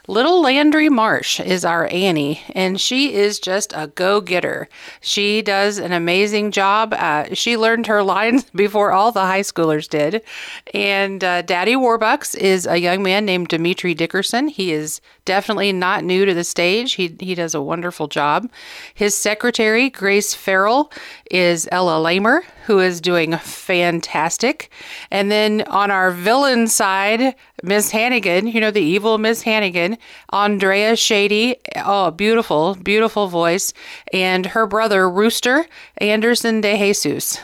Little Landry Marsh is our Annie, and she is just a go-getter. She does an amazing job. She learned her lines before all the high schoolers did. And Daddy Warbucks is a young man named Dimitri Dickerson. He is definitely not new to the stage. He does a wonderful job. His secretary, Grace Farrell, is Ella Lamer, who is doing fantastic. And then on our villain side, Miss Hannigan, the evil Miss Hannigan, Andrea Shady, oh, beautiful, beautiful voice, and her brother, Rooster Anderson de Jesus.